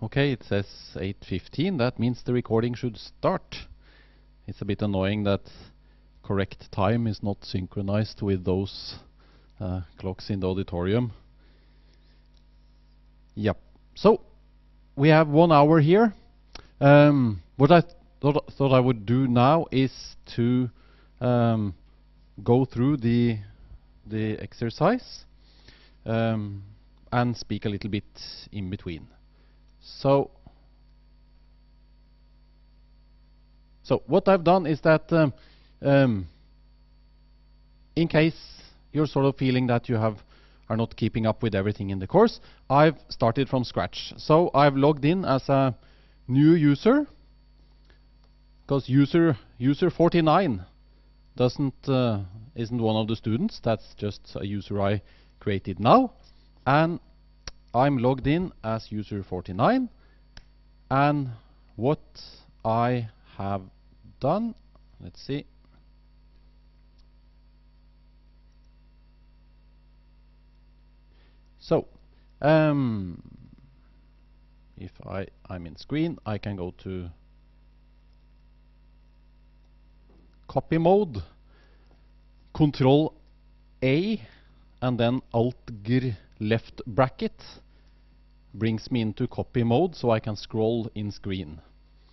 Okay, it says 8:15. That means the recording should start. It's a bit annoying that correct time is not synchronized with those clocks in the auditorium. Yep. So we have 1 hour here. What I thought I would do now is to go through the exercise and speak a little bit in between. So what I've done is that in case you're sort of feeling that you are not keeping up with everything in the course, I've started from scratch. So I've logged in as a new user, because user 49 isn't one of the students. That's just a user I created now, and I'm logged in as user 49. And what I have done, let's see. So if I'm in screen, I can go to copy mode, Control A, and then Alt-G left bracket brings me into copy mode, so I can scroll in screen.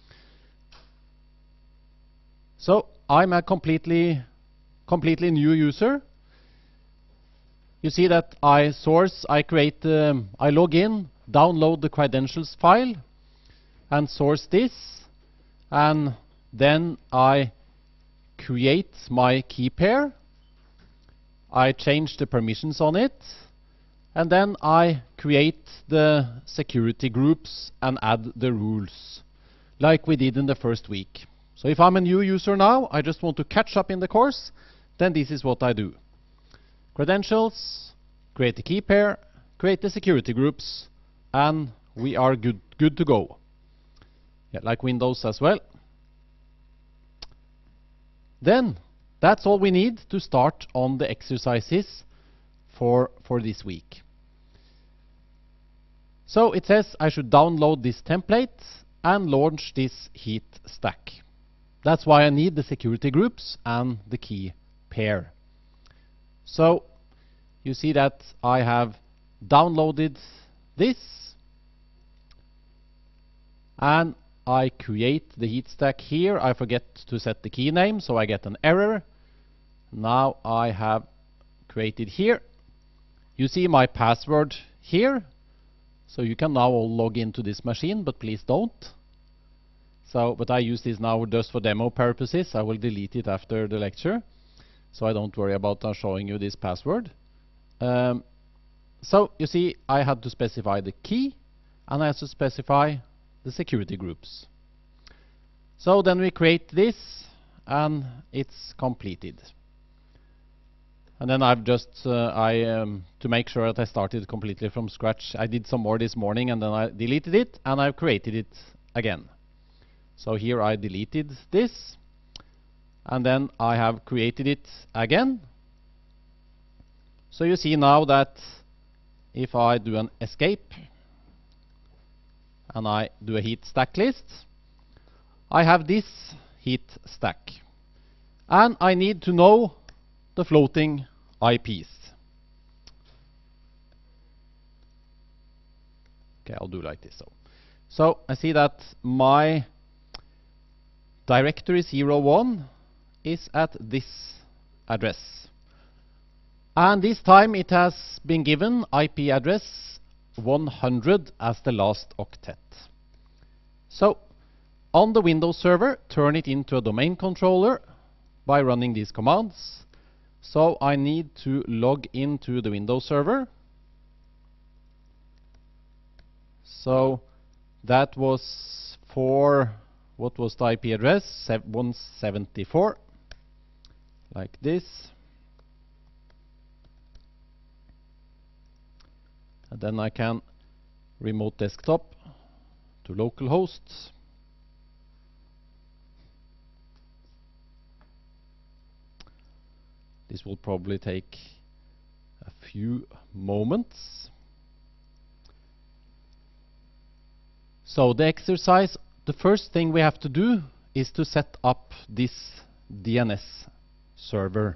So I'm a completely new user. You see that I log in, download the credentials file, and source this, and then I create my key pair. I change the permissions on it, and then I create the security groups and add the rules, like we did in the first week. So if I'm a new user now, I just want to catch up in the course, then this is what I do. Credentials, create the key pair, create the security groups, and we are good to go. Yeah, like Windows as well. Then that's all we need to start on the exercises for this week. So it says I should download this template and launch this heat stack. That's why I need the security groups and the key pair. So you see that I have downloaded this, and I create the heat stack here. I forget to set the key name, so I get an error. Now I have created here. You see my password here, so you can now all log into this machine, but please don't. But I use this now just for demo purposes. I will delete it after the lecture, so I don't worry about showing you this password. So you see I had to specify the key, and I have to specify the security groups. So then we create this, and it's completed. And then I've just to make sure that I started completely from scratch, I did some more this morning, and then I deleted it, and I've created it again. So here I deleted this, and then I have created it again. So you see now that if I do an escape and I do a heat stack list, I have this heat stack, and I need to know the floating IPs. Okay, I'll do like this. So I see that my directory 01 is at this address, and this time it has been given IP address 100 as the last octet. So on the Windows server, turn it into a domain controller by running these commands. So I need to log into the Windows server. So that was for, what was the IP address? 174, like this. And then I can remote desktop to localhost. This will probably take a few moments. So the exercise, the first thing we have to do is to set up this DNS server.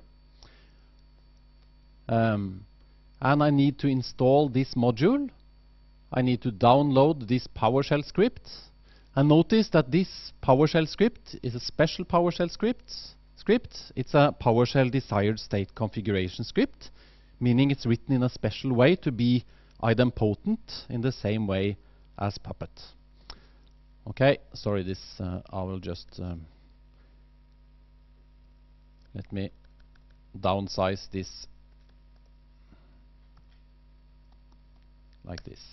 And I need to install this module. I need to download this PowerShell script. And notice that this PowerShell script is a special PowerShell script. It's a PowerShell desired state configuration script, meaning it's written in a special way to be idempotent in the same way as Puppet. Okay, sorry, this I will just let me downsize this like this.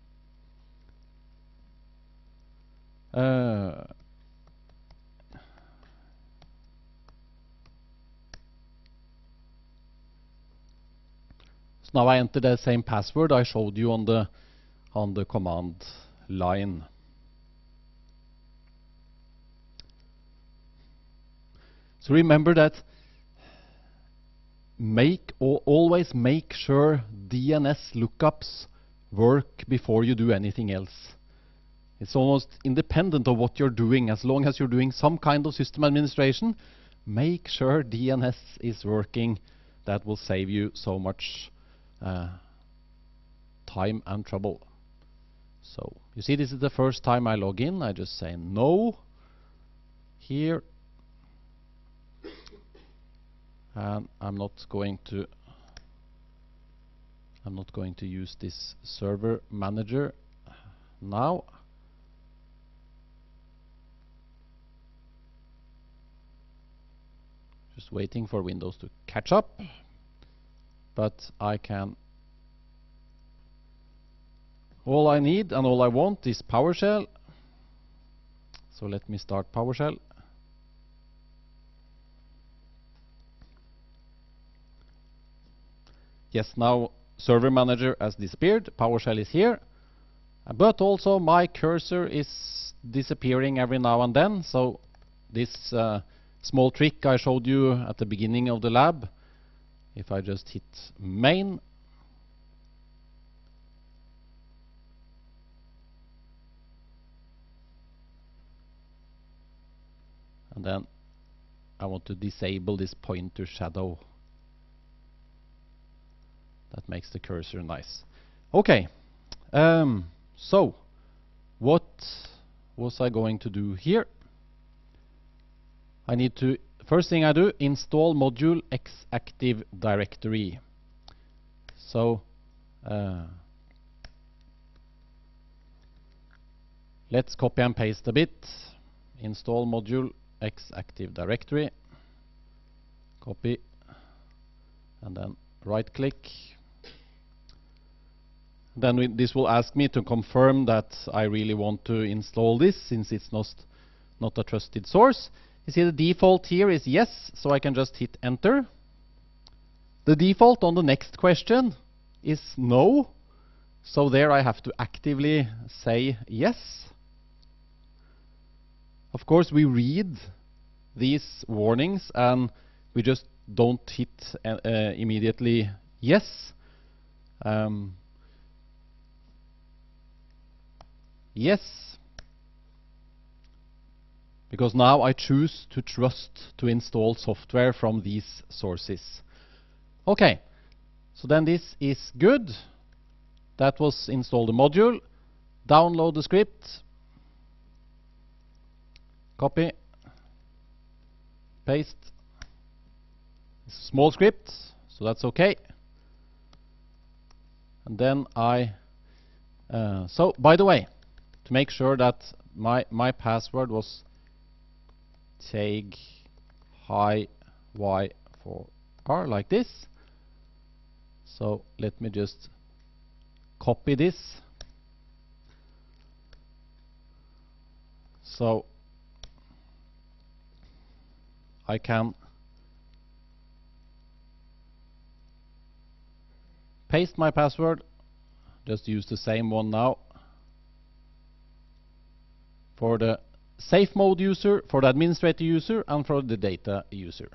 So now I enter the same password I showed you on the command line. So remember that always make sure DNS lookups work before you do anything else. It's almost independent of what you're doing. As long as you're doing some kind of system administration, make sure DNS is working. That will save you so much time and trouble. So you see, this is the first time I log in. I just say no here, and I'm not going to use this server manager now. Just waiting for Windows to catch up, but I can. All I need and all I want is PowerShell. So let me start PowerShell. Yes, now Server Manager has disappeared. PowerShell is here. But also my cursor is disappearing every now and then. So this small trick I showed you at the beginning of the lab, if I just hit main, and then I want to disable this pointer shadow. That makes the cursor nice. Okay, so what was I going to do here? I need to, first thing I do, install module X Active Directory. So let's copy and paste a bit. Install module X Active Directory. Copy, and then right click. Then this will ask me to confirm that I really want to install this, since it's not a trusted source. You see the default here is yes, so I can just hit enter. The default on the next question is no, so there I have to actively say yes. Of course, we read these warnings and we just don't hit immediately yes. Yes, because now I choose to trust to install software from these sources. Okay, so then this is good. That was install the module. Download the script. Copy. Paste. It's a small script, so that's okay. And then so by the way, to make sure that my password was tag hi y4r like this. So let me just copy this. So I can paste my password, just use the same one now for the safe mode user, for the administrator user, and for the data user.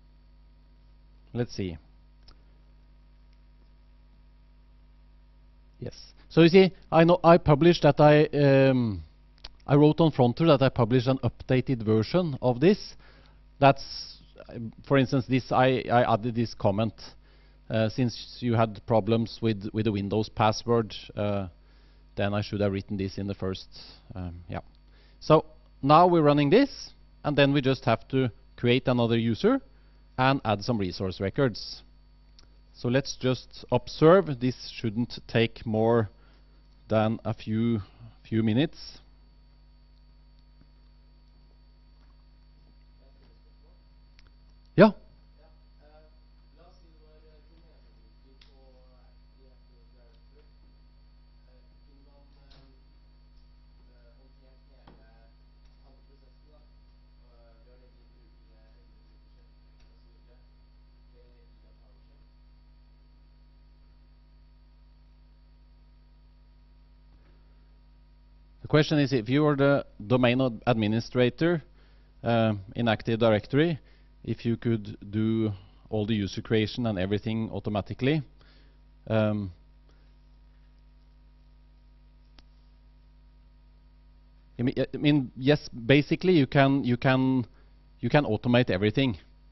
Let's see. Yes. So you see, I know I published that I wrote on Fronter that I published an updated version of this. That's, for instance, this I added this comment since you had problems with the Windows password. Then I should have written this in the first. Yeah. So now we're running this, and then we just have to create another user and add some resource records. So let's just observe. This shouldn't take more than a few minutes. Yeah. The question is, if you are the domain administrator in Active Directory, if you could do all the user creation and everything automatically. I mean, yes, basically you can automate everything.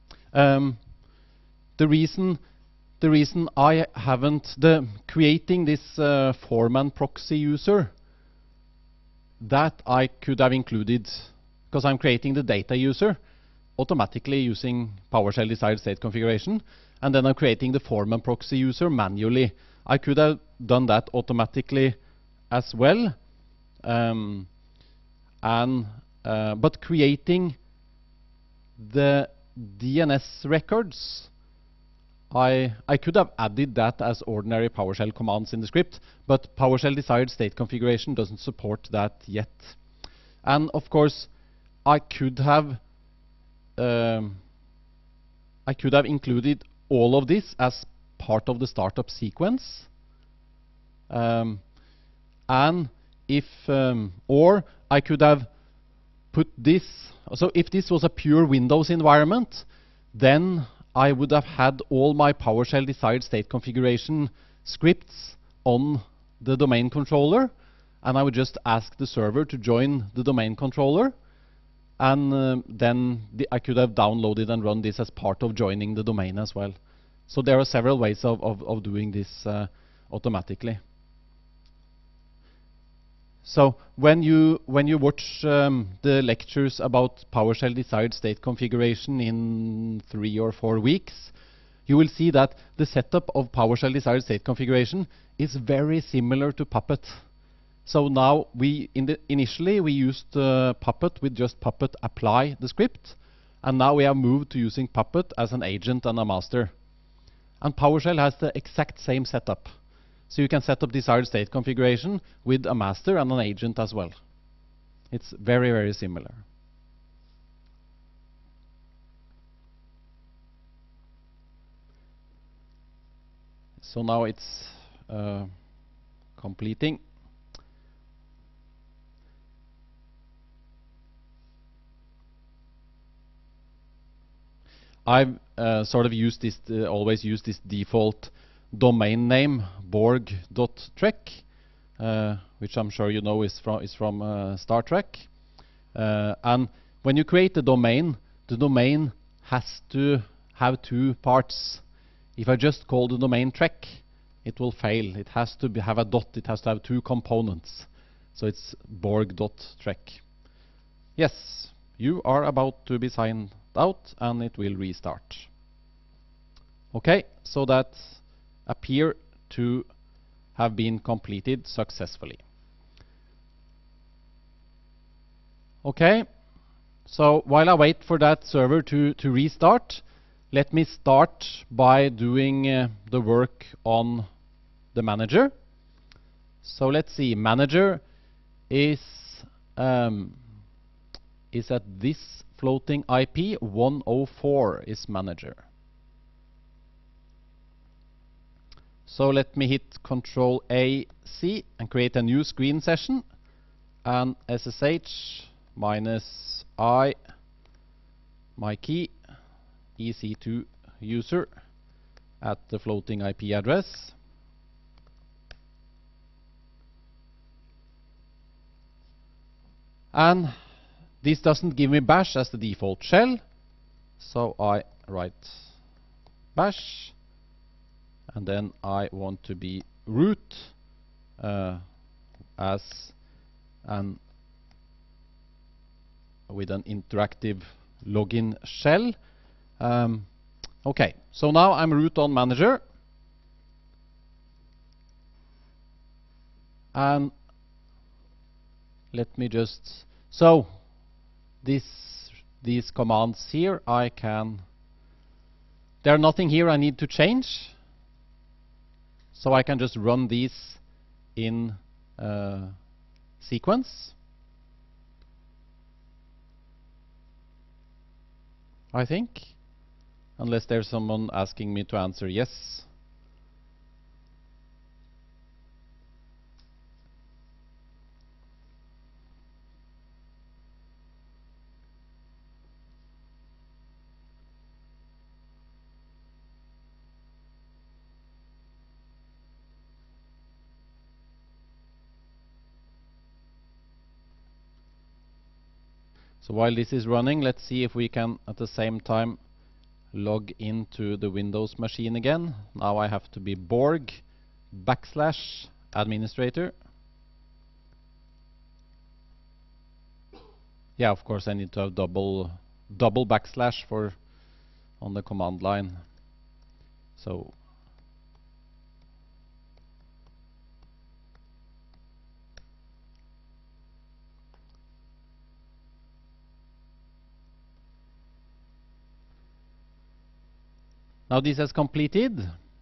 The reason I haven't creating this foreman proxy user, that I could have included, because I'm creating the data user automatically using PowerShell desired state configuration, and then I'm creating the foreman proxy user manually. I could have done that automatically as well, but creating the DNS records, I could have added that as ordinary PowerShell commands in the script, but PowerShell desired state configuration doesn't support that yet. And of course, I could have included all of this as part of the startup sequence, and if or I could have put this. So if this was a pure Windows environment, then I would have had all my PowerShell desired state configuration scripts on the domain controller, and I would just ask the server to join the domain controller, and then I could have downloaded and run this as part of joining the domain as well. So there are several ways of doing this automatically. So when you watch the lectures about PowerShell desired state configuration in 3 or 4 weeks, you will see that the setup of PowerShell desired state configuration is very similar to Puppet. So now initially we used Puppet with just Puppet apply the script, and now we have moved to using Puppet as an agent and a master. And PowerShell has the exact same setup. So you can set up desired state configuration with a master and an agent as well. It's very, very similar. So now it's completing. I've sort of used this, always used this default domain name Borg.trek, which I'm sure you know is from Star Trek. And when you create the domain has to have 2 parts. If I just call the domain Trek, it will fail. It has to have a dot. It has to have 2 components. So it's Borg.trek. Yes, you are about to be signed out, and it will restart. Okay, so that appear to have been completed successfully. Okay, so while I wait for that server to restart, let me start by doing the work on the manager. So let's see, manager is at this floating IP 104 is manager. So let me hit Control A C and create a new screen session, and SSH -I my key EC2 user at the floating IP address. And this doesn't give me bash as the default shell, so I write bash, and then I want to be root as an with an interactive login shell. Okay, so now I'm root on manager, and let me just, so these commands here, there's nothing here I need to change, so I can just run these in sequence, I think, unless there's someone asking me to answer yes. So while this is running, let's see if we can at the same time log into the Windows machine again. Now I have to be Borg / administrator. Yeah, of course I need to have double backslash for on the command line. So now this has completed.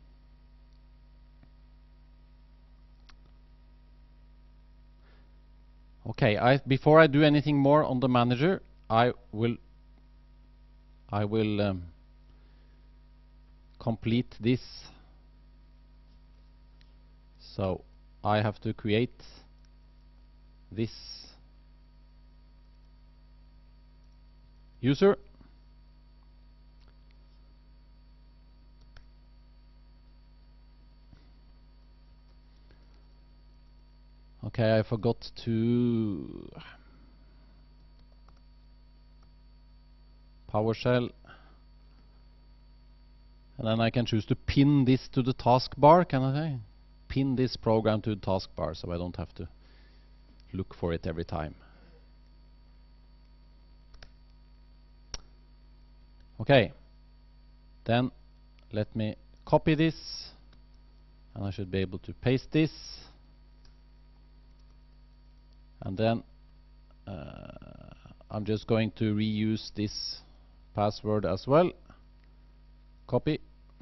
Okay, before I do anything more on the manager, I will complete this. So I have to create this user. Okay, I forgot to PowerShell, and then I can choose to pin this to the taskbar. Can I say? Pin this program to the taskbar, so I don't have to look for it every time. Okay, then let me copy this, and I should be able to paste this. And then I'm just going to reuse this password as well. Copy,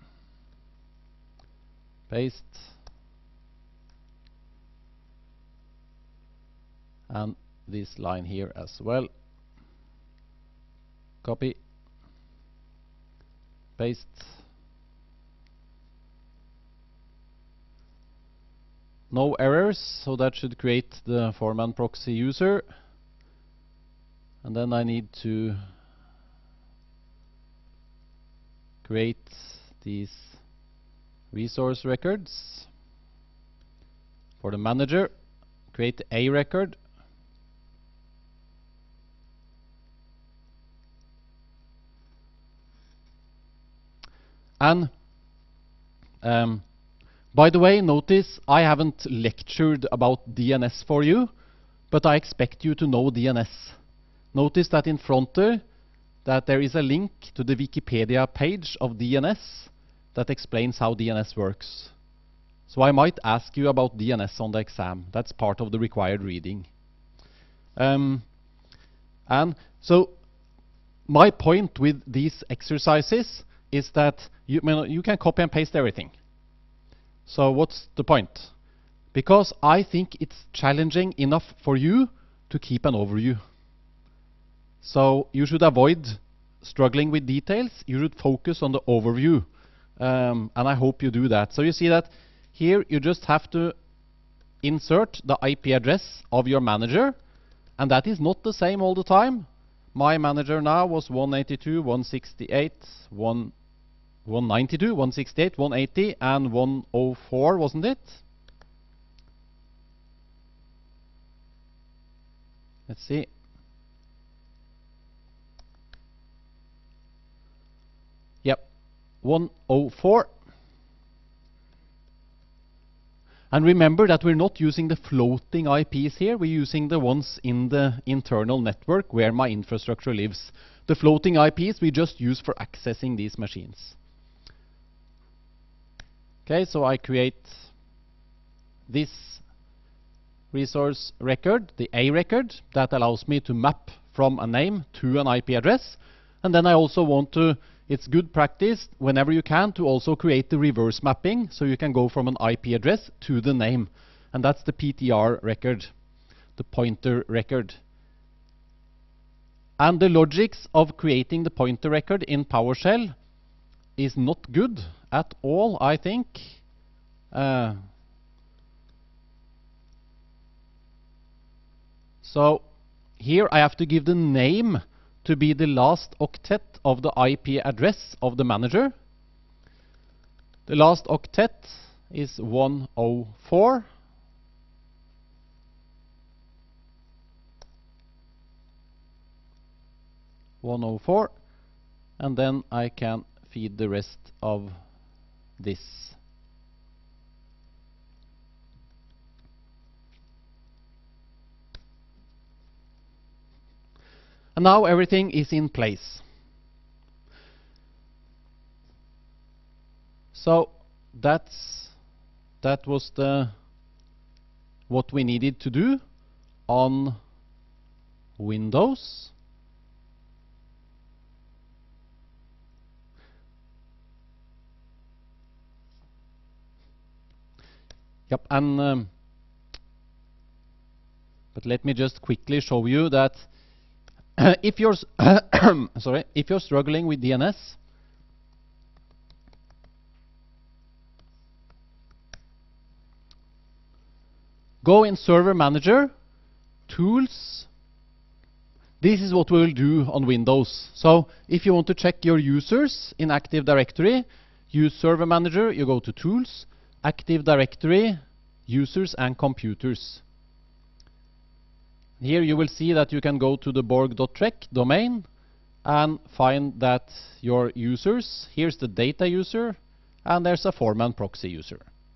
paste, and this line here as well. Copy, paste. No errors, so that should create the foreman proxy user. And then I need to create these resource records. For the manager, create a record. And by the way, notice I haven't lectured about DNS for you, but I expect you to know DNS. Notice that in front that there is a link to the Wikipedia page of DNS that explains how DNS works. So I might ask you about DNS on the exam. That's part of the required reading. And so my point with these exercises is that you can copy and paste everything. So what's the point? Because I think it's challenging enough for you to keep an overview. So you should avoid struggling with details. You should focus on the overview. And I hope you do that. So you see that here you just have to insert the IP address of your manager. And that is not the same all the time. My manager now was 192.168.1. 192, 168, 180, and 104, wasn't it? Let's see. 104. And remember that we're not using the floating IPs here, we're using the ones in the internal network where my infrastructure lives. The floating IPs we just use for accessing these machines. Okay, so I create this resource record, the A record, that allows me to map from a name to an IP address. And then I also want to, it's good practice whenever you can to also create the reverse mapping, so you can go from an IP address to the name. And that's the PTR record, the pointer record. And the logics of creating the pointer record in PowerShell is not good at all, I think. So here I have to give the name to be the last octet of the IP address of the manager. The last octet is 104. And then I can feed the rest of this. And now everything is in place. So that was what we needed to do on Windows. Yep, and but let me just quickly show you that if you're sorry, if you're struggling with DNS, go in Server Manager, Tools. This is what we will do on Windows. So if you want to check your users in Active Directory, use Server Manager, you go to Tools, Active Directory, Users and Computers. Here you will see that you can go to the borg.trek domain and find that your users, here's the data user, and there's a foreman proxy user.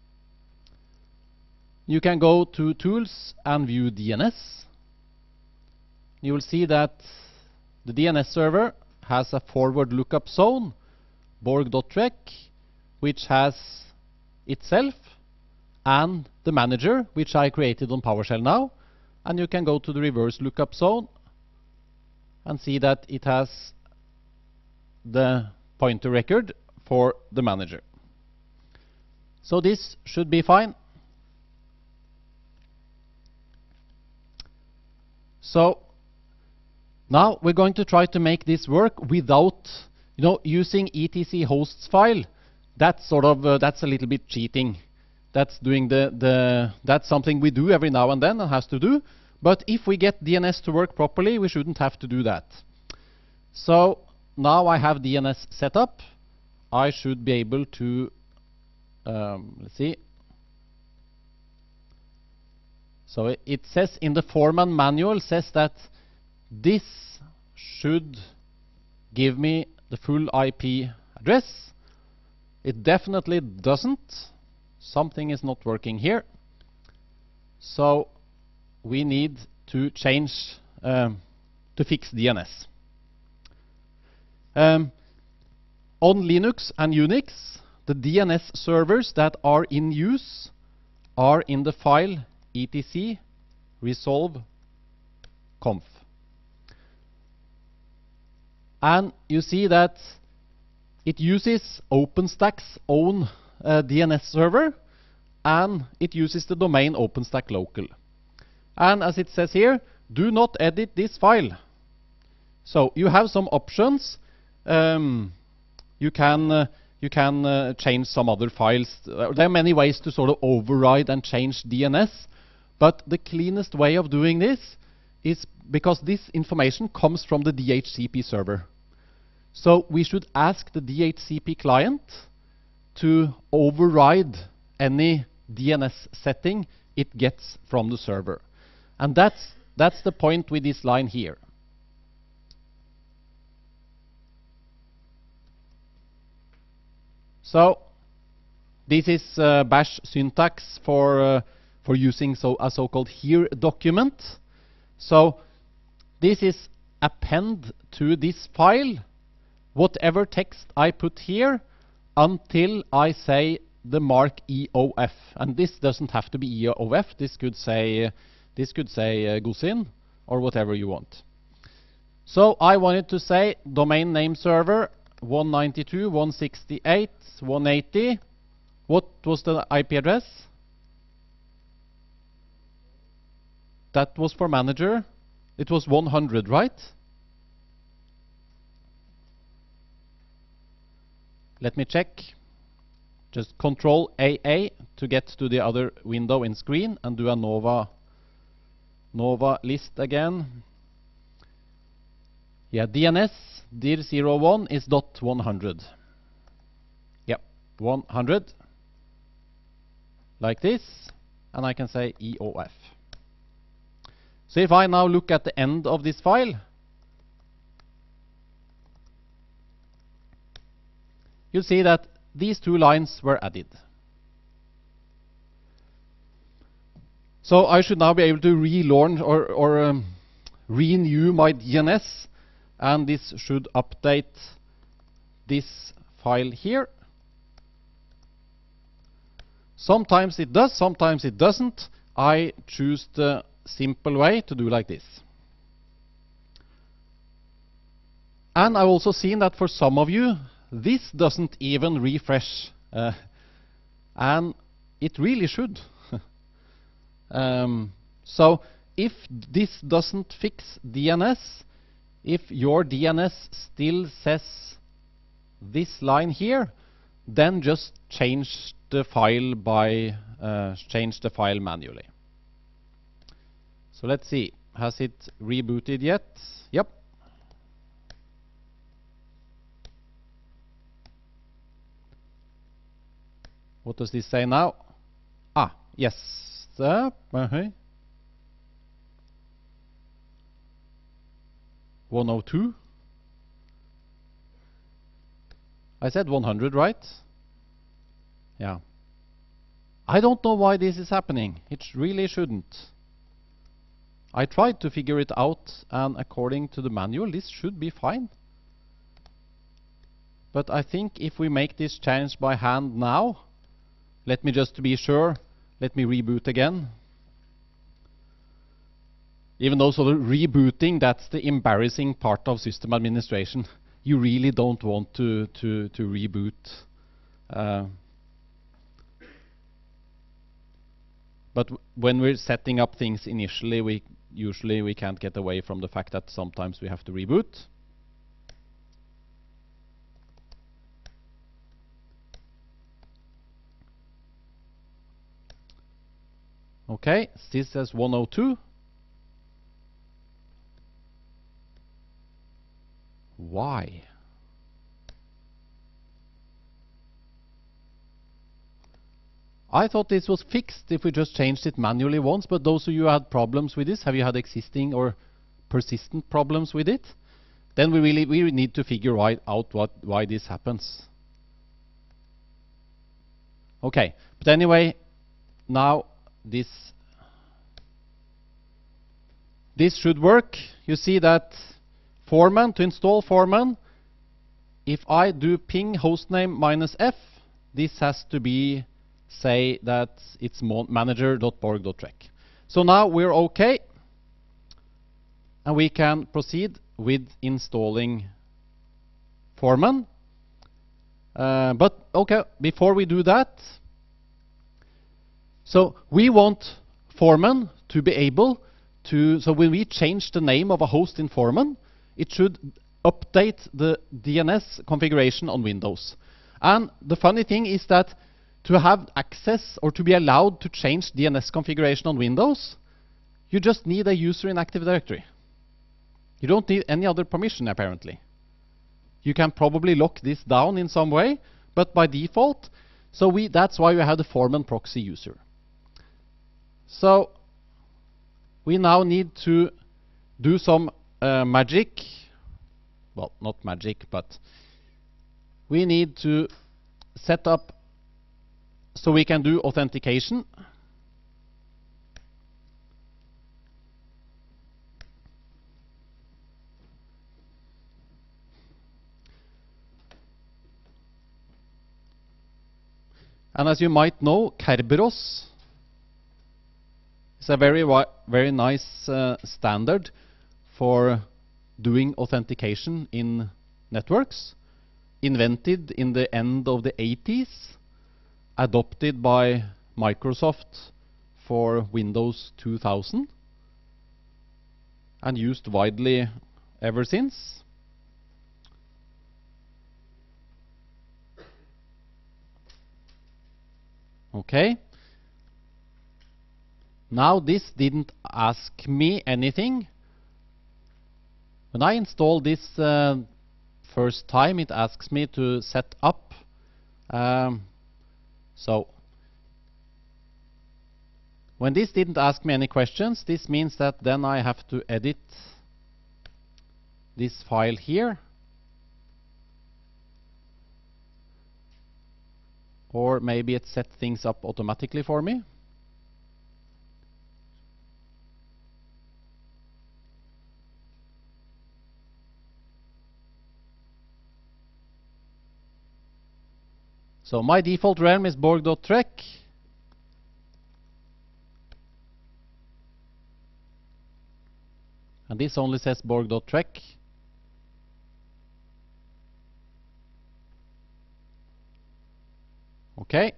You can go to Tools and view DNS. You will see that the DNS server has a forward lookup zone, borg.trek, which has itself and the manager, which I created on PowerShell now. And you can go to the reverse lookup zone and see that it has the pointer record for the manager. So this should be fine. So now we're going to try to make this work without, using etc hosts file. That's sort of that's a little bit cheating. That's doing that's something we do every now and then and has to do. But if we get DNS to work properly, we shouldn't have to do that. So now I have DNS set up. I should be able to, let's see. So it says in the foreman manual says that this should give me the full IP address. It definitely doesn't. Something is not working here. So we need to change to fix DNS. On Linux and Unix, the DNS servers that are in use are in the file etc resolve conf. And you see that it uses OpenStack's own DNS server, and it uses the domain OpenStack local. And as it says here, do not edit this file. So you have some options. You can change some other files. There are many ways to sort of override and change DNS, but the cleanest way of doing this is because this information comes from the DHCP server. So we should ask the DHCP client to override any DNS setting it gets from the server. And that's the point with this line here. So this is bash syntax for using a so-called here document. So this is append to this file whatever text I put here until I say the mark EOF, and this doesn't have to be EOF. This could say Gusin or whatever you want. So I wanted to say domain name server 192.168.180. What was the IP address? That was for manager. It was 100, right? Let me check. Just Control AA to get to the other window in screen and do a Nova list again. Yeah, DNS dir01 is .100. Yep, 100. Like this, and I can say EOF. So if I now look at the end of this file, you see that these two lines were added. So I should now be able to relaunch or renew my DNS, and this should update this file here. Sometimes it does, sometimes it doesn't. I choose the simple way to do like this. And I've also seen that for some of you, this doesn't even refresh. And it really should. So if this doesn't fix DNS, if your DNS still says this line here, then just change the file manually. So let's see, has it rebooted yet? Yep. What does this say now? Ah, yes. 102. I said 100, right? Yeah. I don't know why this is happening. It really shouldn't. I tried to figure it out, and according to the manual, this should be fine. But I think if we make this change by hand now, let me just to be sure, let me reboot again. Even though sort of rebooting, that's the embarrassing part of system administration. You really don't want to reboot. But when we're setting up things initially, usually we can't get away from the fact that sometimes we have to reboot. Okay, this says 102. Why? I thought this was fixed if we just changed it manually once, but those of you who had problems with this, have you had existing or persistent problems with it? Then we need to figure out why this happens. Okay, but anyway, now this should work. You see that Foreman, to install Foreman, if I do ping hostname -f, this has to be, say that it's manager.borg.rec. So now we're okay, and we can proceed with installing Foreman. But okay, before we do that, so we want Foreman to be able to, so when we change the name of a host in Foreman, it should update the DNS configuration on Windows. And the funny thing is that to have access or to be allowed to change DNS configuration on Windows, you just need a user in Active Directory. You don't need any other permission, apparently. You can probably lock this down in some way, but by default, so that's why we have the Foreman proxy user. So we now need to do some magic. Well, not magic, but we need to set up so we can do authentication. And as you might know, Kerberos is a very nice standard for doing authentication in networks, invented in the end of the 80s, adopted by Microsoft for Windows 2000, and used widely ever since. Okay. Now this didn't ask me anything. When I install this first time, it asks me to set up. So when this didn't ask me any questions, this means that then I have to edit this file here. Or maybe it set things up automatically for me. So my default realm is Borg.trek. And this only says Borg.trek. Okay.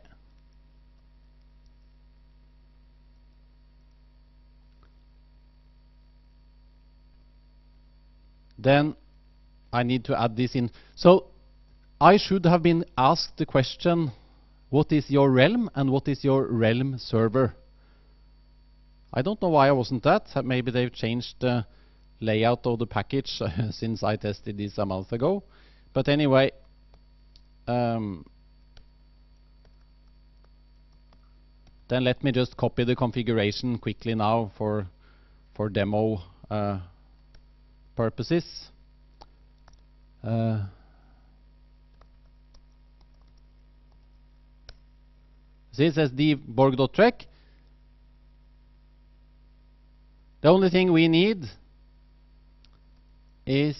Then I need to add this in. So I should have been asked the question, what is your realm and what is your realm server? I don't know why I wasn't that. Maybe they've changed the layout of the package since I tested this a month ago. But anyway, then let me just copy the configuration quickly now for demo purposes. This is the Borg.trek. The only thing we need is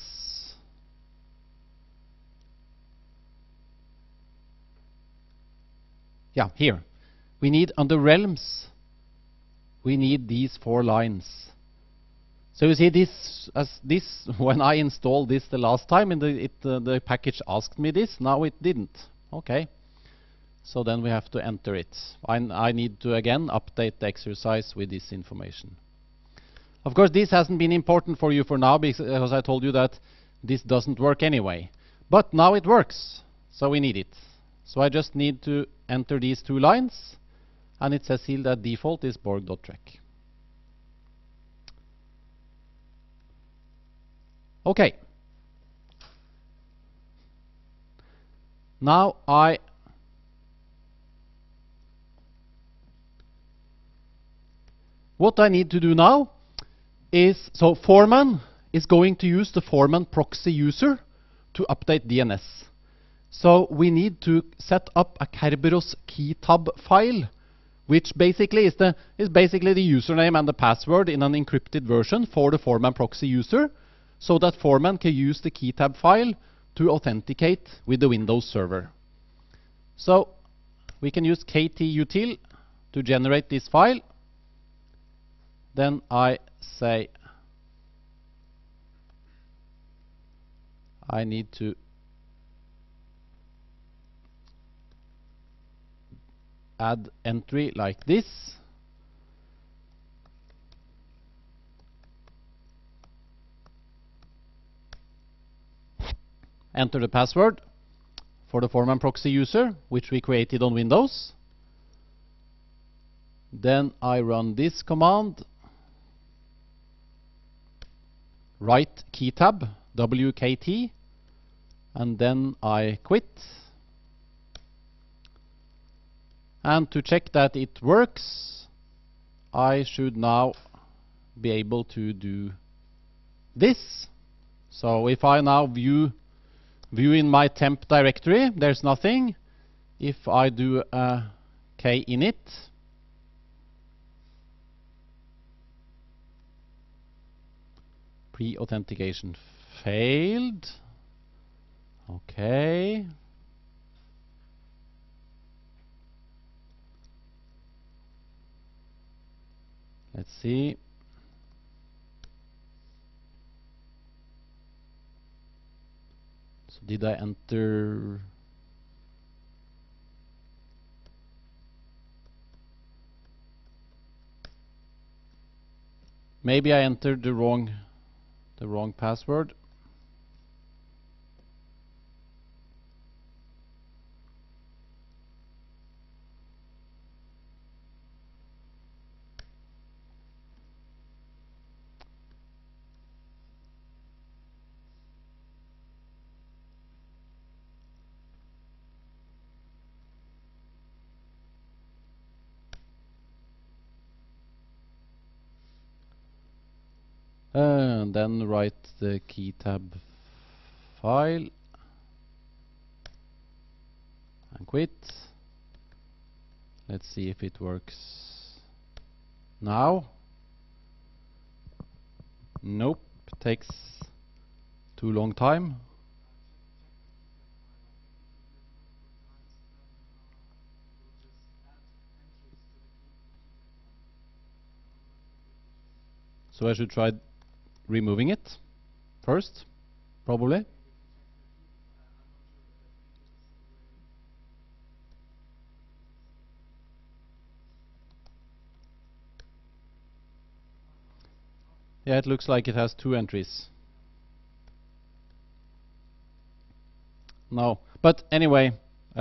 here. We need under realms, we need these 4 lines. So you see this, when I installed this the last time, and the package asked me this. Now it didn't. Okay. So then we have to enter it. I need to again update the exercise with this information. Of course, this hasn't been important for you for now because I told you that this doesn't work anyway. But now it works, so we need it. So I just need to enter these 2 lines, and it says here that default is Borg.trek. Okay. Now what I need to do now is, so Foreman is going to use the Foreman proxy user to update DNS. So we need to set up a Kerberos keytab file, which basically is basically the username and the password in an encrypted version for the Foreman proxy user, so that Foreman can use the keytab file to authenticate with the Windows server. So we can use ktutil to generate this file. Then I say I need to add entry like this. Enter the password for the Foreman proxy user, which we created on Windows. Then I run this command, write keytab, wkt, and then I quit. And to check that it works, I should now be able to do this. So if I now view in my temp directory, there's nothing. if I do a kinit, pre-authentication failed. Okay. Let's see. So did I enter? Maybe I entered the wrong password. And then write the keytab file and quit. Let's see if it works now. Nope, takes too long time. So I should try removing it first, probably. Yeah, it looks like it has 2 entries. No, but anyway,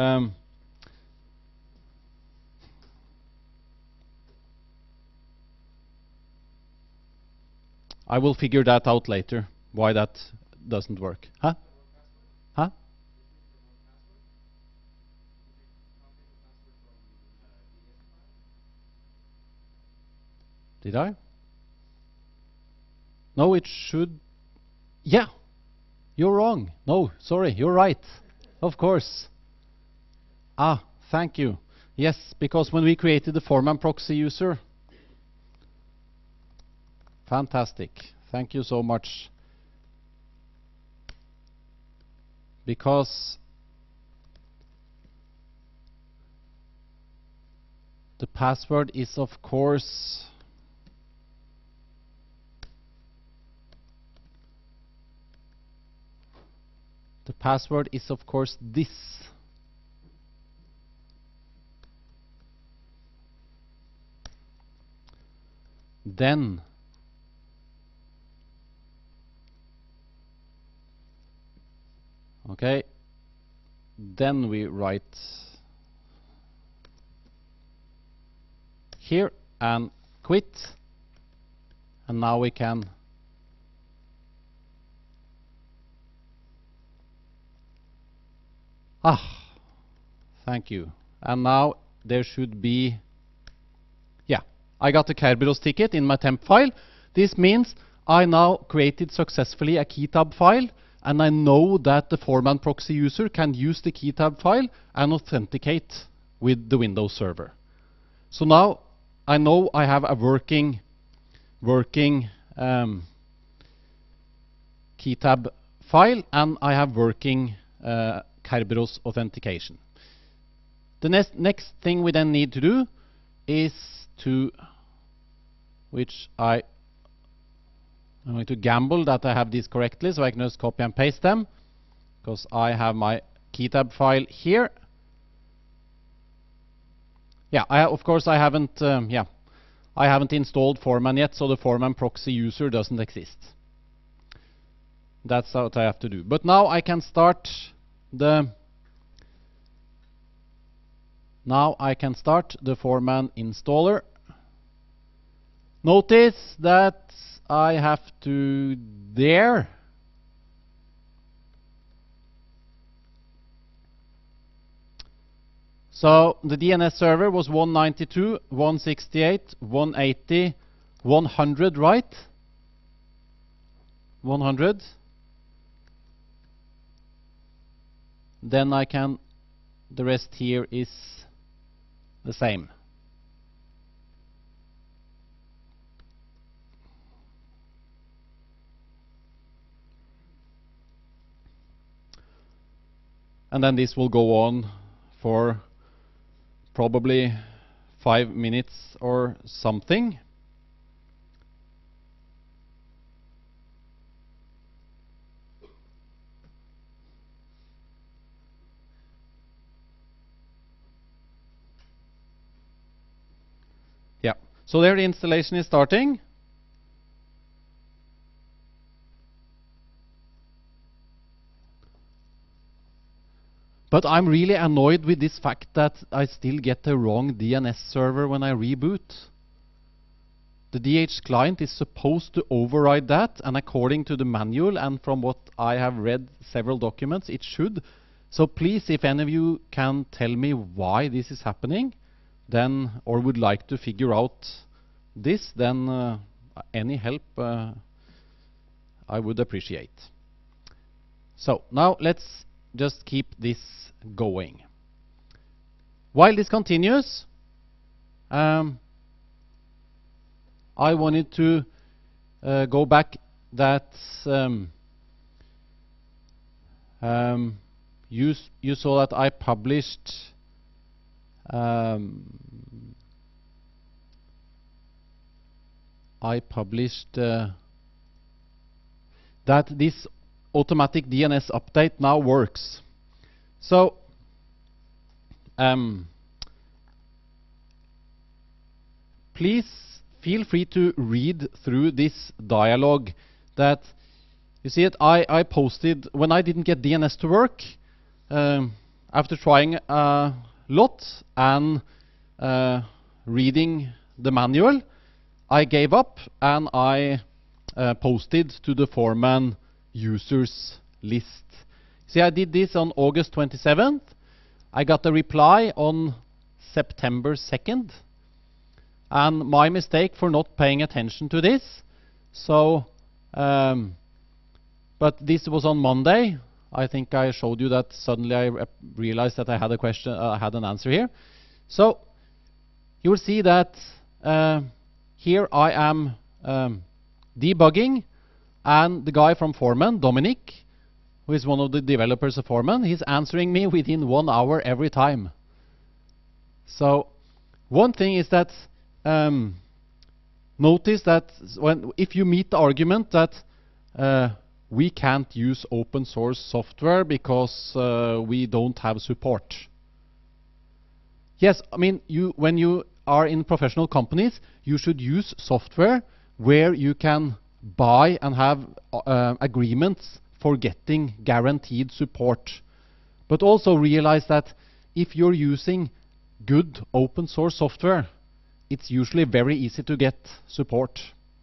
I will figure that out later, why that doesn't work. Huh? Huh? Did I? No, it should. Yeah, you're wrong. No, sorry, you're right. Of course. Ah, thank you. Yes, because when we created the Foreman proxy user. Fantastic. Thank you so much. Because the password is, of course, this. Then okay, then we write here and quit, and now we can thank you. And now there should be, yeah, I got the Kerberos ticket in my temp file. This means I now created successfully a keytab file, and I know that the Foreman proxy user can use the keytab file and authenticate with the Windows server. So now I know I have a working keytab file, and I have working Kerberos authentication. The next thing we then need to do is to, which I'm going to gamble that I have these correctly, so I can just copy and paste them, because I have my keytab file here. Yeah, of course I haven't installed Foreman yet, so the Foreman proxy user doesn't exist. That's what I have to do. But now I can start the Foreman installer. Notice that I have to there. So the DNS server was 192, 168, 180, 100, right? 100. Then I can the rest here is the same. And then this will go on for probably 5 minutes or something. Yeah, so there the installation is starting. But I'm really annoyed with this fact that I still get the wrong DNS server when I reboot. The DH client is supposed to override that, and according to the manual and from what I have read several documents, it should. So please, if any of you can tell me why this is happening, then, or would like to figure out this, then any help I would appreciate. So now let's just keep this going. While this continues, I wanted to go back that you saw that I published that this automatic DNS update now works. So please feel free to read through this dialogue that you see it. I posted when I didn't get DNS to work after trying a lot and reading the manual. I gave up and I posted to the Foreman users list. See, I did this on August 27th. I got a reply on September 2nd. And my mistake for not paying attention to this. So, but this was on Monday. I think I showed you that suddenly I realized that I had a question, I had an answer here. So, you will see that here I am debugging, and the guy from Foreman, Dominic, who is one of the developers of Foreman, he's answering me within 1 hour every time. So one thing is that notice that if you meet the argument that we can't use open source software because we don't have support. Yes, I mean, when you are in professional companies, you should use software where you can buy and have agreements for getting guaranteed support. But also realize that if you're using good open source software, it's usually very easy to get support.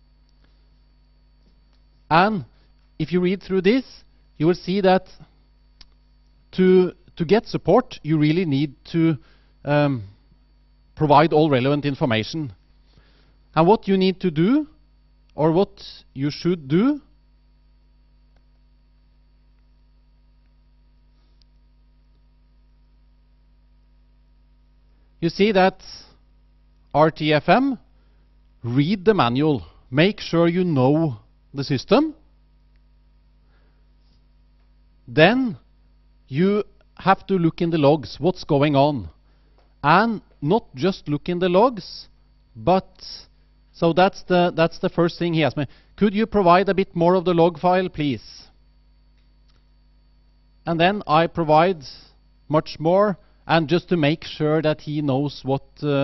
And if you read through this, you will see that to get support, you really need to provide all relevant information. And what you need to do, or what you should do, you see that RTFM, read the manual. Make sure you know the system. Then you have to look in the logs, what's going on. And not just look in the logs, but so that's the first thing he asked me. Could you provide a bit more of the log file, please? And then I provide much more, and just to make sure that he knows what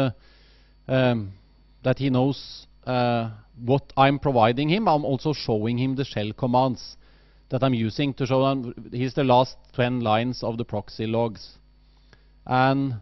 what I'm providing him, I'm also showing him the shell commands that I'm using to show him. Here's the last 10 lines of the proxy logs. And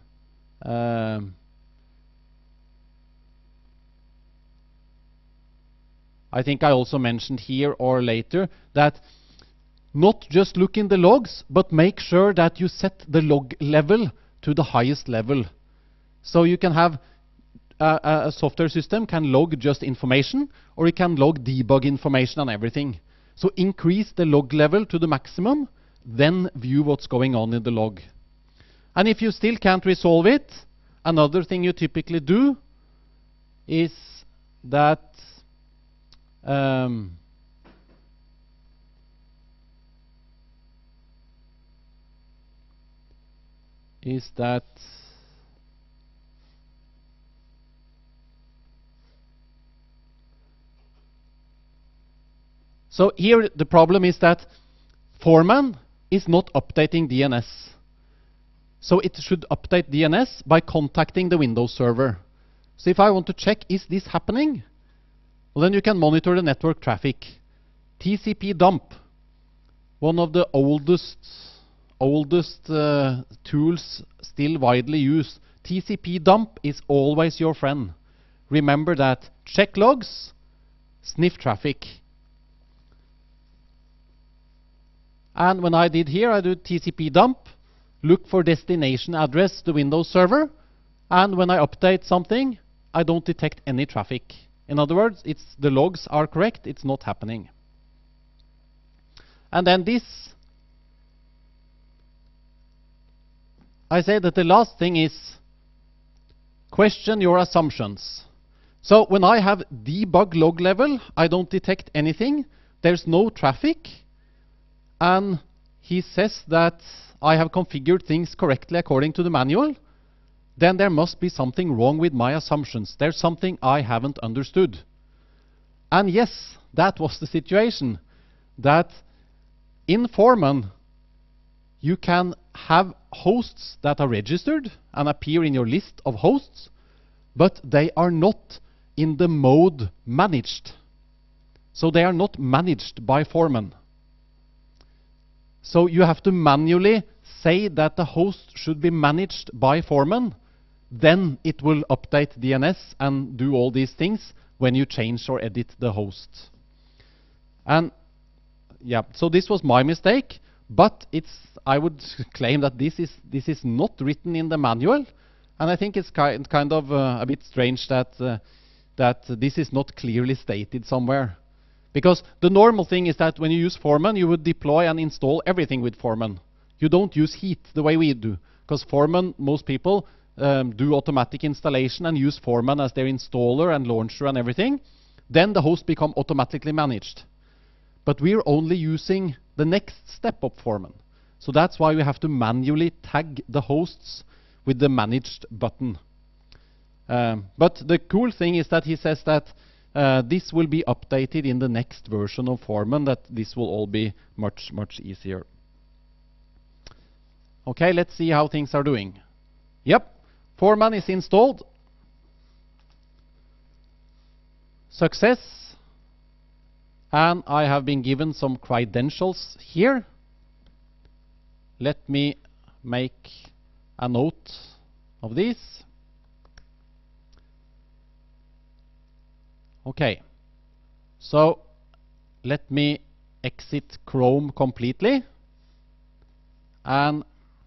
I think I also mentioned here or later that not just look in the logs, but make sure that you set the log level to the highest level. So you can have a software system can log just information, or it can log debug information on everything. So increase the log level to the maximum, then view what's going on in the log. And if you still can't resolve it, another thing you typically do is that so here the problem is that Foreman is not updating DNS. So it should update DNS by contacting the Windows server. So if I want to check, is this happening? Well, then you can monitor the network traffic. TCP dump, one of the oldest tools still widely used. TCP dump is always your friend. Remember that. Check logs, sniff traffic. And when I did here, I do TCP dump, look for destination address, the Windows server, and when I update something, I don't detect any traffic. In other words, the logs are correct, it's not happening. And then this, I say that the last thing is question your assumptions. So when I have debug log level, I don't detect anything, there's no traffic, and he says that I have configured things correctly according to the manual, then there must be something wrong with my assumptions. There's something I haven't understood. And yes, that was the situation. That in Foreman, you can have hosts that are registered and appear in your list of hosts, but they are not in the mode managed. So they are not managed by Foreman. So you have to manually say that the host should be managed by Foreman. Then it will update DNS and do all these things when you change or edit the host. And yeah, so this was my mistake, but I would claim that this is not written in the manual, and I think it's kind of a bit strange that this is not clearly stated somewhere. Because the normal thing is that when you use Foreman, you would deploy and install everything with Foreman. You don't use heat the way we do, because Foreman, most people do automatic installation and use Foreman as their installer and launcher and everything. Then the host become automatically managed. But we're only using the next step of Foreman. So that's why we have to manually tag the hosts with the managed button. But the cool thing is that he says that this will be updated in the next version of Foreman, that this will all be much, much easier. Okay, let's see how things are doing. Yep, Foreman is installed. Success. And I have been given some credentials here. Let me make a note of these. Okay, so let me exit Chrome completely, and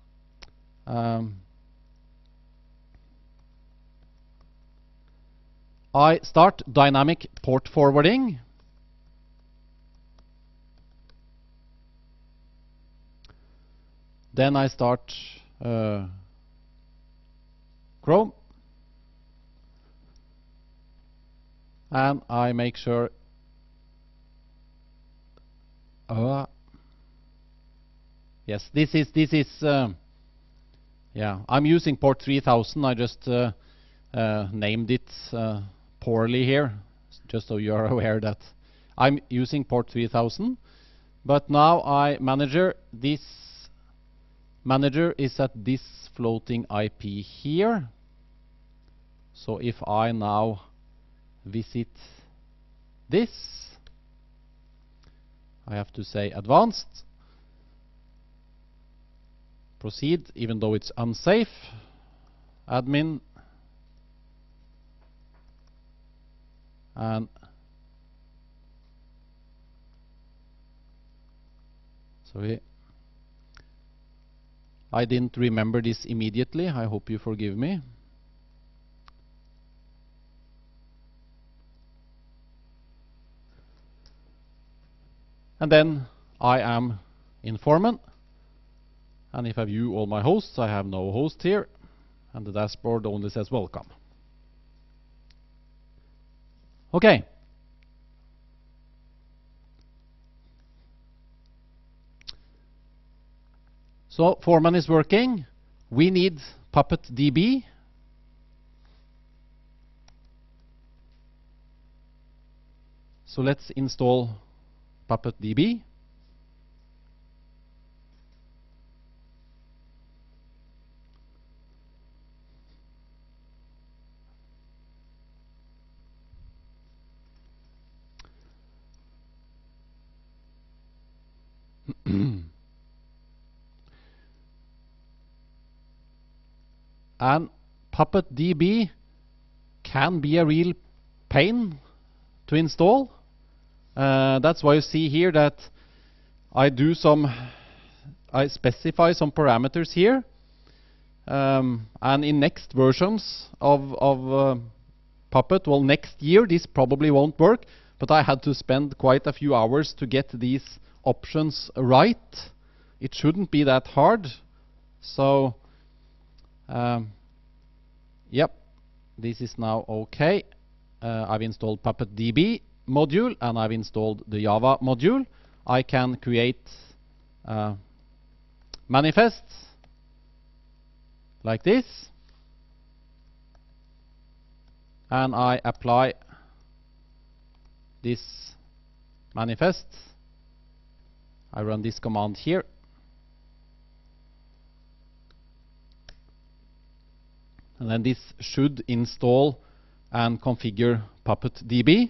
I start dynamic port forwarding. Then I start Chrome. And I make sure yes, this is yeah, I'm using port 3000. I just named it poorly here, just so you are aware that I'm using port 3000. But now this manager is at this floating IP here. So if I now visit this, I have to say advanced, proceed, even though it's unsafe, admin, and sorry, I didn't remember this immediately. I hope you forgive me. And then I am in Foreman, And if I view all my hosts, I have no host here, and the dashboard only says welcome. Okay. So Foreman is working. We need Puppet DB. So let's install Puppet DB. And Puppet DB can be a real pain to install. That's why you see here that I specify some parameters here. And in next versions of Puppet, well, next year this probably won't work, but I had to spend quite a few hours to get these options right. It shouldn't be that hard. So yep, this is now okay. I've installed Puppet DB module and I've installed the Java module. I can create manifests like this, and I apply this manifest. I run this command here. And then this should install and configure Puppet DB.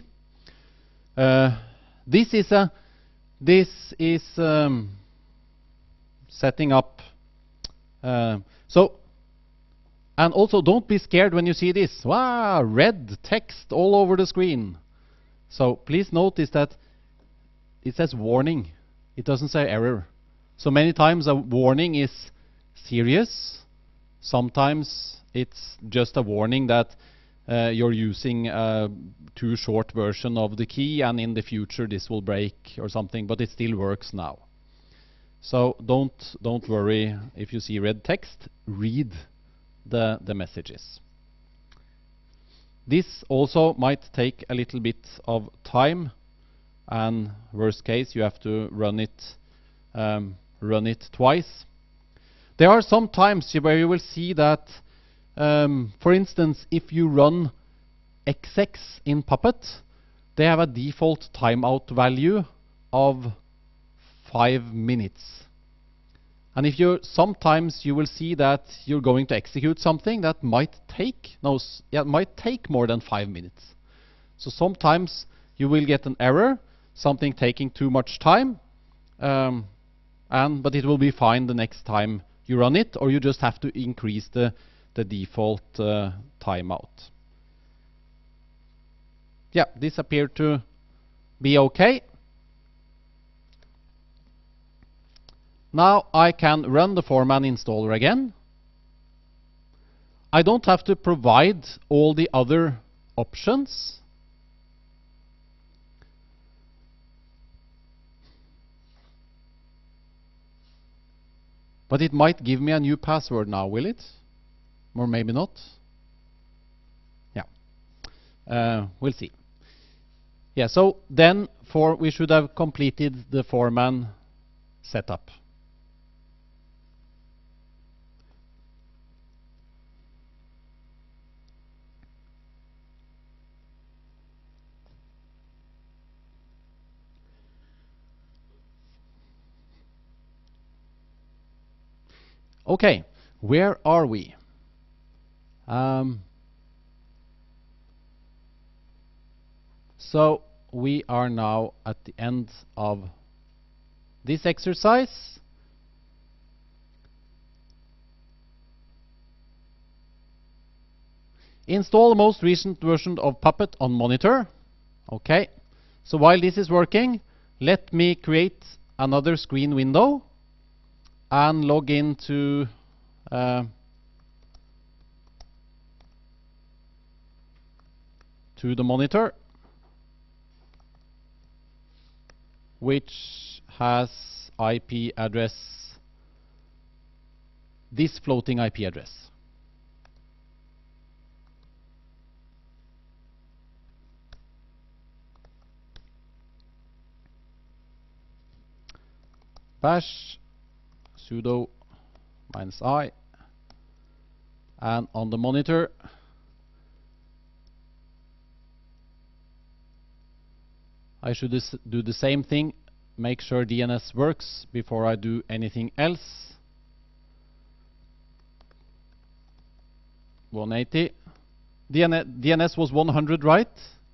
This is setting up. And also don't be scared when you see this. Wow, red text all over the screen. So please notice that it says warning. It doesn't say error. So many times a warning is serious. Sometimes it's just a warning that you're using a too short version of the key and in the future this will break or something, but it still works now. So don't worry if you see red text. Read the messages. This also might take a little bit of time, and worst case you have to run it twice. There are some times where you will see that for instance, if you run execs in Puppet, they have a default timeout value of 5 minutes. And if you sometimes you will see that you're going to execute something that might take more than 5 minutes. So sometimes you will get an error, something taking too much time, but it will be fine the next time you run it, or you just have to increase the default timeout. Yeah, this appeared to be okay. Now I can run the Foreman installer again. I don't have to provide all the other options. But it might give me a new password now, will it? Or maybe not. Yeah, we'll see. Yeah, so then we should have completed the Foreman setup. Okay, where are we? So we are now at the end of this exercise. Install the most recent version of Puppet on monitor. Okay, so while this is working, let me create another screen window and log into to the monitor, which has IP address this floating IP address. Bash sudo -i, and on the monitor I should do the same thing, make sure DNS works before I do anything else. 180. DNS was 100, right?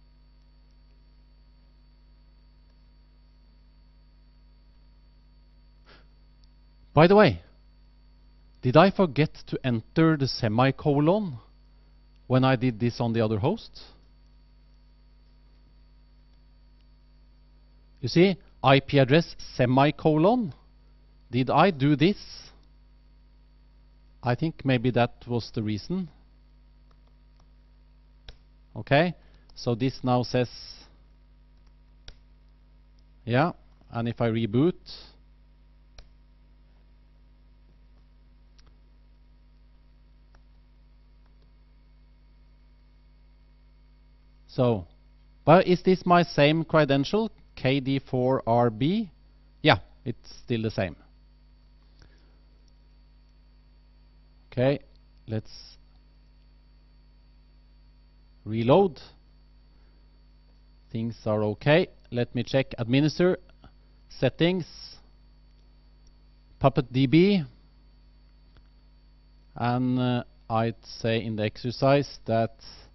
By the way, did I forget to enter the semicolon when I did this on the other host? You see, IP address semicolon. Did I do this? I think maybe that was the reason. Okay, so this now says, yeah, and if I reboot, so, but is this my same credential, KD4RB? Yeah, it's still the same. Okay, let's reload. Things are okay. Let me check administer, settings, PuppetDB, and I'd say in the exercise that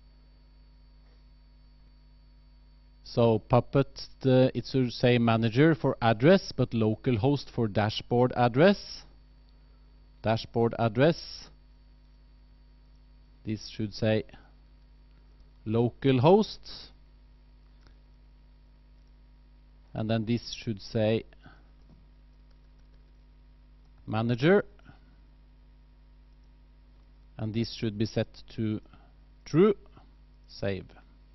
so Puppet, it should say manager for address, but localhost for dashboard address. Dashboard address. This should say localhost, and then this should say manager, and this should be set to true. Save.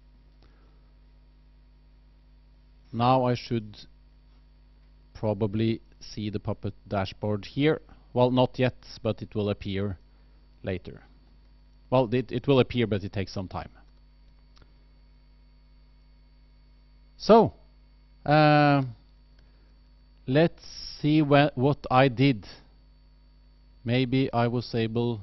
Now I should probably see the Puppet dashboard here. Well, not yet, but it will appear later. Well, it will appear, but it takes some time. So, let's see what I did. Maybe I was able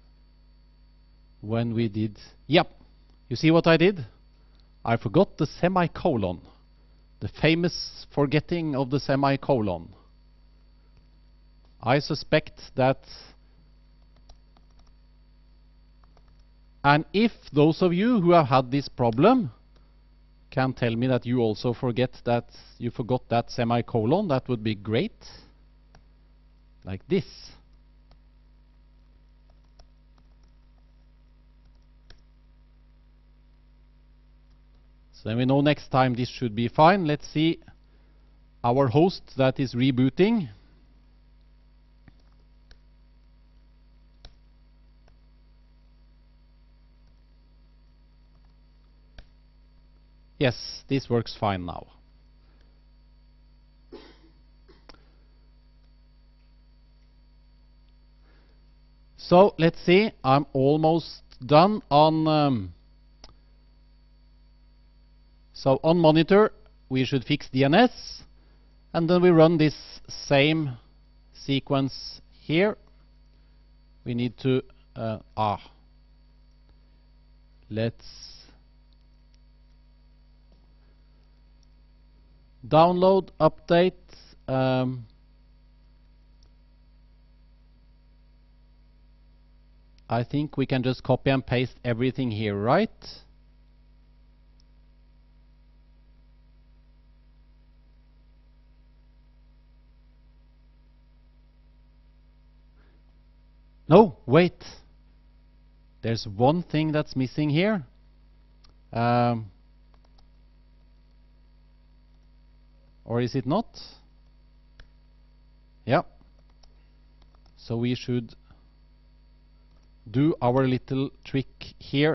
when we did. Yep, you see what I did? I forgot the semicolon. The famous forgetting of the semicolon. I suspect that, and if those of you who have had this problem can tell me that you also forgot that semicolon, that would be great. Like this. So then we know next time this should be fine. Let's see our host that is rebooting. Yes, this works fine now. So let's see, I'm almost done on so on monitor we should fix DNS, and then we run this same sequence here. We need to let's download, update, I think we can just copy and paste everything here, right? No, wait. There's one thing that's missing here. Or is it not? Yeah. So we should do our little trick here